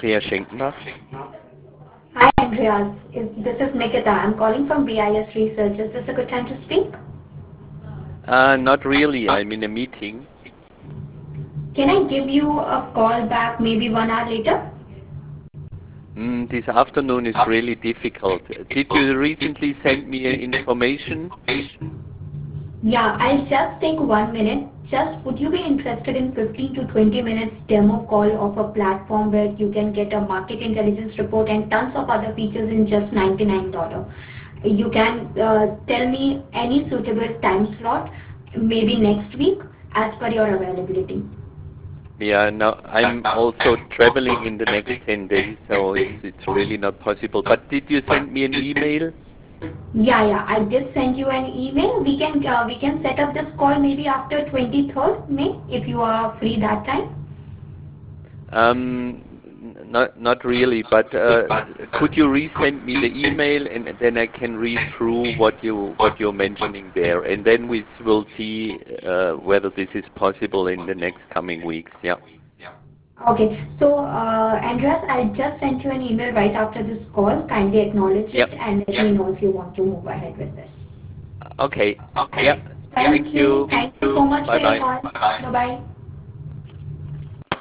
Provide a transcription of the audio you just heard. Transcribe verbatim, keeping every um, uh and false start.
Andreas Schenkenbach. Hi, Andreas. Is- This is Nikita. I'm calling from B I S Research. Is this a good time to speak? Uh, not really. I'm in a meeting. Can I give you a call back maybe one hour later? Mm, this afternoon is really difficult. Did you recently send me uh, information? Yeah, I'll just take one minute. Just would you be interested in fifteen to twenty minutes demo call of a platform where you can get a market intelligence report and tons of other features in just ninety-nine dollars? You can uh, tell me any suitable time slot, maybe next week as per your availability. Yeah, no, I'm also traveling in the next ten days, so it's it's really not possible. But did you send me an email? Yeah, yeah, I did send you an email. We can uh, we can set up this call maybe after twenty-third May if you are free that time. Um, n- not not really, but uh, could you resend me the email and then I can read through what you what you're mentioning there, and then we s- will see uh, whether this is possible in the next coming weeks. Yeah. Okay, so uh, Andreas, I just sent you an email right after this call. Kindly acknowledge Yep. it and let me know if you want to move ahead with this. Okay. Yeah. Thank Thank you. you. Thank you so much for Bye your bye. call. Bye bye.